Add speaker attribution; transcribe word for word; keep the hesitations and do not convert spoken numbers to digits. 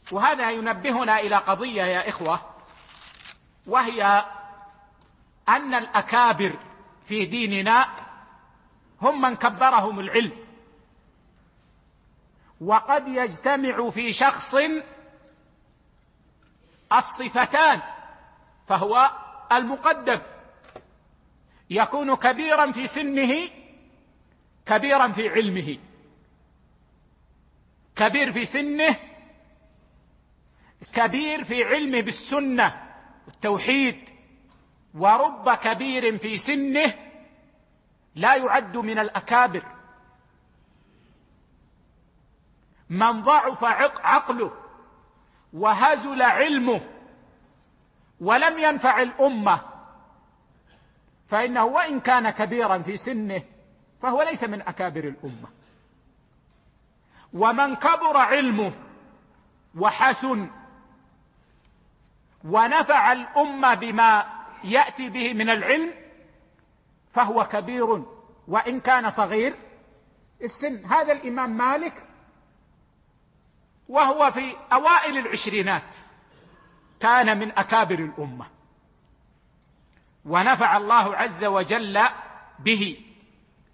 Speaker 1: وهذا ينبهنا إلى قضية يا إخوة، وهي أن الأكابر في ديننا هم من كبرهم العلم، وقد يجتمع في شخص الصفتان، فهو المقدم، يكون كبيرا في سنه كبيرا في علمه، كبير في سنه كبير في علمه بالسنة والتوحيد، ورب كبير في سنه لا يعد من الأكابر. من ضعف عقله وهزل علمه ولم ينفع الأمة فإنه وإن كان كبيرا في سنه فهو ليس من أكابر الأمة. ومن كبر علمه وحسن ونفع الأمة بما يأتي به من العلم فهو كبير وإن كان صغير السن. هذا الإمام مالك وهو في أوائل العشرينات كان من أكابر الأمة، ونفع الله عز وجل به.